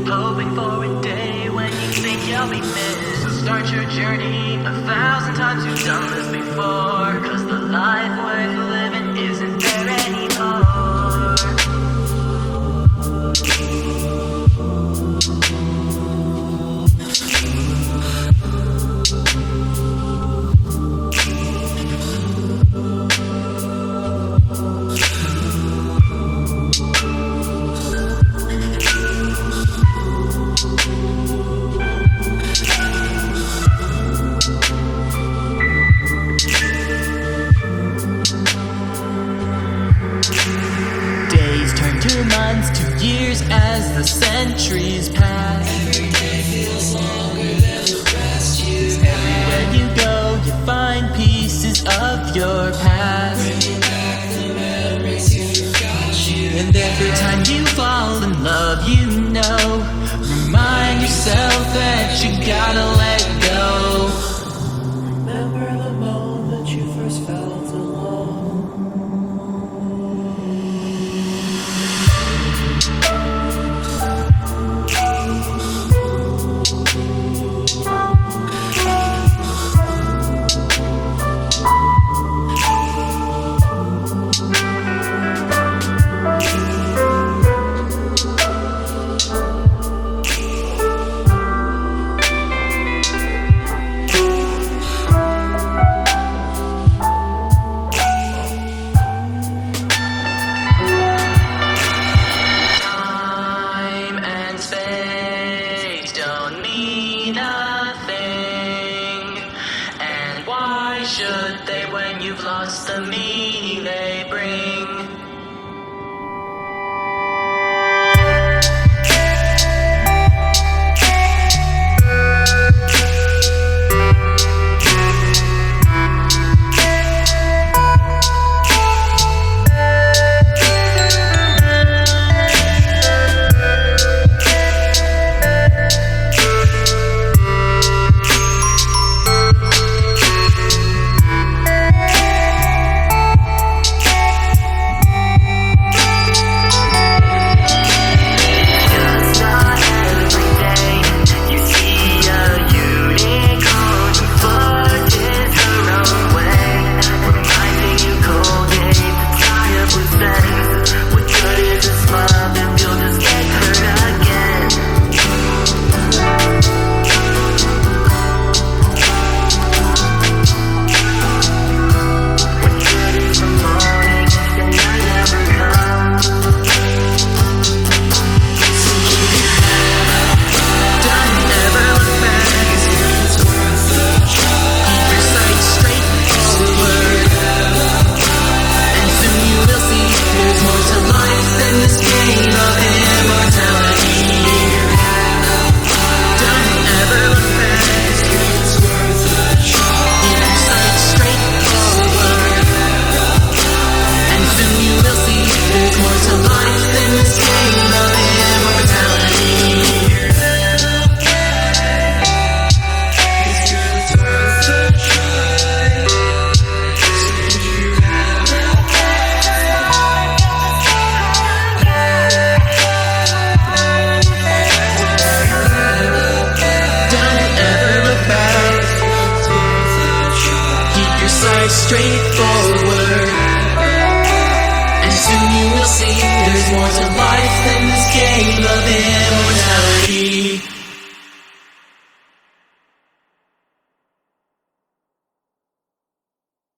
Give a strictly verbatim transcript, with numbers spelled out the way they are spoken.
hoping for a day when you think you'll be missed. So start your journey, a thousand times you've done this before, cause the life worth living isn't there anymore. To months, to years as the centuries pass. Every day feels longer than the rest you've had. Everywhere you go, you find pieces of your past. Bringing back the memories you forgot you And every time you fall in love, you know, remind yourself that you gotta let go. Remember the moment you first felt alone. Should they when you've lost the meaning they bring? Straight forward, and soon you will see there's more to life than this game of it.